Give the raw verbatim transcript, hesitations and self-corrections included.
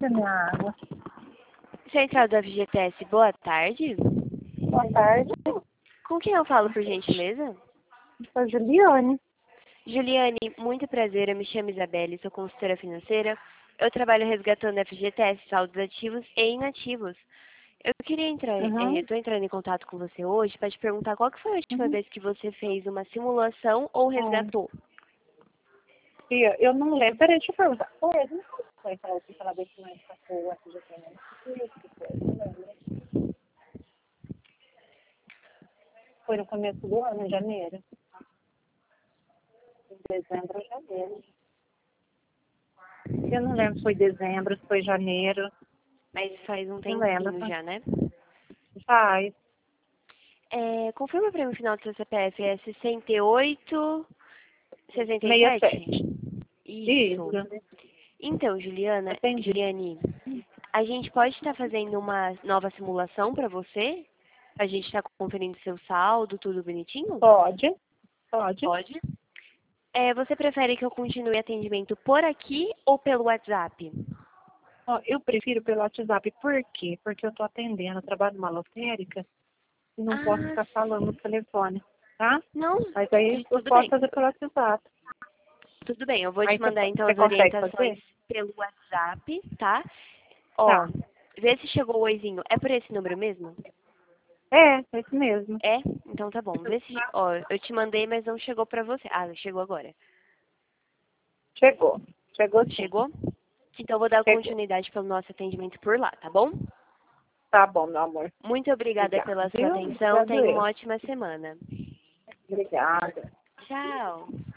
Cadê minha água? Central do F G T S, boa tarde. Boa tarde. Com quem eu falo, por gentileza? Sou Juliane. Juliane, muito prazer, eu me chamo Isabelle, sou consultora financeira. Eu trabalho resgatando F G T S, saldos ativos e inativos. Eu queria entrar, Uhum. eh, estou entrando em contato com você hoje para te perguntar qual que foi a última Uhum. vez que você fez uma simulação ou Hum. resgatou. Fia, eu não lembro. Peraí, deixa eu perguntar. Oi, não foi aquela que aquela vez que nós passou o F G T S? Que isso que foi? Não lembro. Foi no começo do ano, em janeiro. Em dezembro ou janeiro. Eu não lembro se foi dezembro, se foi janeiro. Mas faz um Não lembro. tempinho já, né? Faz. É, confirma para mim o final do seu C P F, é sessenta e oito, sessenta e sessenta e sete? sete. Isso. Isso. Então, Juliana, Entendi. Juliane, a gente pode estar fazendo uma nova simulação para você? A gente está conferindo seu saldo, tudo bonitinho? Pode. Pode. Pode. É, você prefere que eu continue atendimento por aqui ou pelo WhatsApp? Ó, eu prefiro pelo WhatsApp. Por quê? Porque eu estou atendendo, eu trabalho numa lotérica e não posso Ah, ficar falando no telefone, tá? não, Mas aí de- eu tudo posso bem. fazer pelo WhatsApp. Tudo bem, eu vou Aí te você, mandar então você as consegue orientações fazer? pelo WhatsApp, tá? Ó, Tá. vê se chegou o oizinho. É por esse número mesmo? É, é isso mesmo. É? Então tá bom. Vê se, ó, eu te mandei, mas não chegou pra você. Ah, chegou agora. Chegou. Chegou sim. Chegou? Então eu vou dar Chegou. continuidade pelo nosso atendimento por lá, tá bom? Tá bom, meu amor. Muito obrigada Obrigada, pela sua viu? atenção. Obrigado Tenha uma eu. ótima semana. Obrigada. Tchau.